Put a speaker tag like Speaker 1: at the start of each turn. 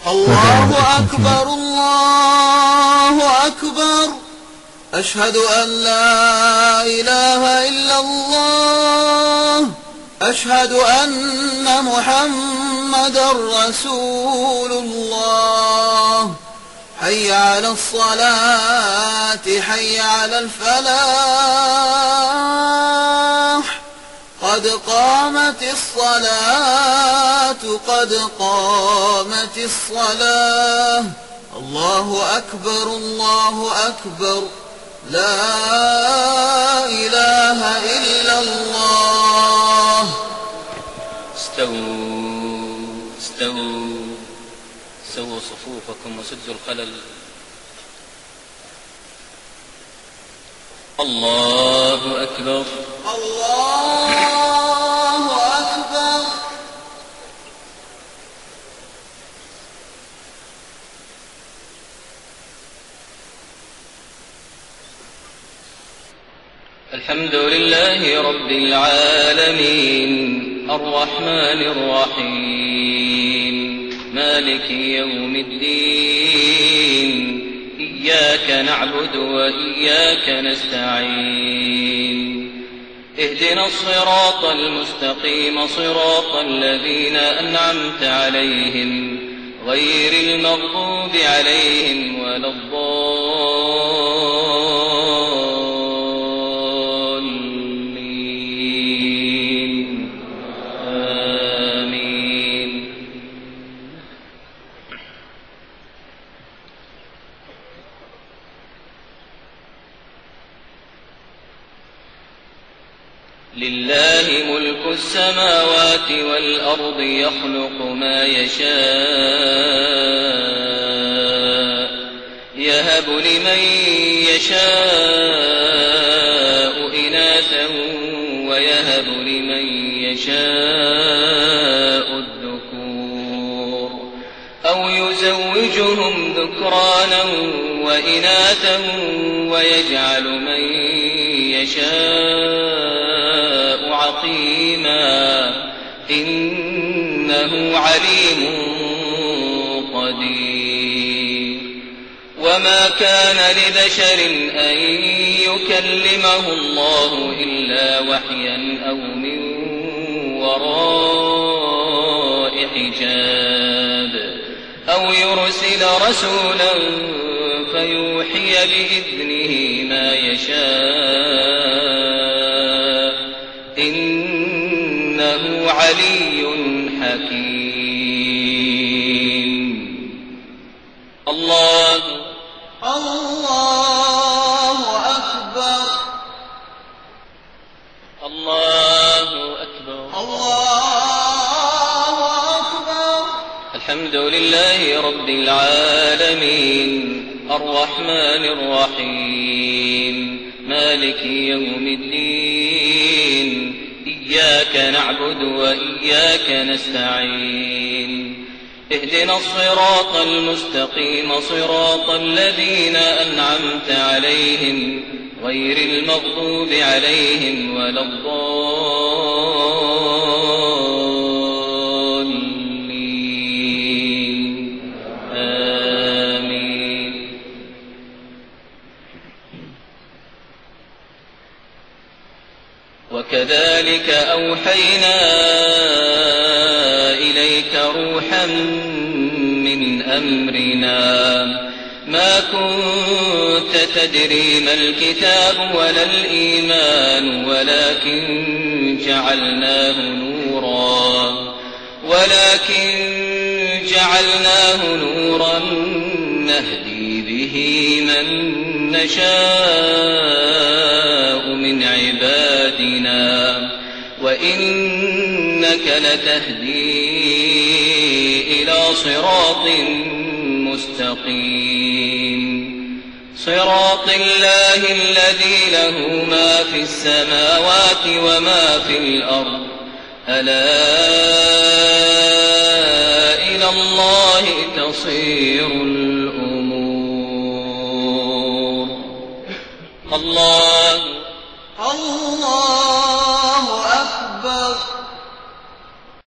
Speaker 1: الله أكبر الله أكبر. أشهد أن لا إله إلا الله. أشهد أن محمدا رسول الله. حي على الصلاة حي على الفلاح. قد قامت الصلاة قد قامت الصلاة. الله أكبر الله أكبر. لا إله إلا الله.
Speaker 2: استووا استووا سووا صفوفكم وسدوا الخلل. الله أكبر
Speaker 1: الله أكبر.
Speaker 2: الحمد لله رب العالمين الرحمن الرحيم مالك يوم الدين. إياك نعبد وإياك نستعين. اهدنا الصراط المستقيم صراط الذين أنعمت عليهم غير المغضوب عليهم ولا الضالين. آمين. لله ملك السماوات والأرض يخلق ما يشاء يهب لمن يشاء إناثا ويهب لمن يشاء الذكور أو يزوجهم ذكرانا وإناثا ويجعل من يشاء عقيما إنه عليم قدير. وما كان لبشر أن يكلمه الله إلا وحيا أو من وراء حجاب أو يرسل رسولا فيوحي بإذنه ما يشاء إنه علي حكيم. الله
Speaker 1: أكبر
Speaker 2: الله أكبر
Speaker 1: الله أكبر.
Speaker 2: الحمد لله رب العالمين الرحمن الرحيم مالك يوم الدين. إياك نعبد وإياك نستعين. اهدنا الصراط المستقيم صراط الذين أنعمت عليهم غير المغضوب عليهم ولا الضالين. آمين. وكذلك أوحينا إليك روحا من أمرنا ما كنت تدري ما الكتاب ولا الإيمان ولكن جعلناه نورا نهدي به من نشاء من عبادنا وإنك لتهدي إلى صراط مستقيم. صراط الله الذي له ما في السماوات وما في الأرض. ألا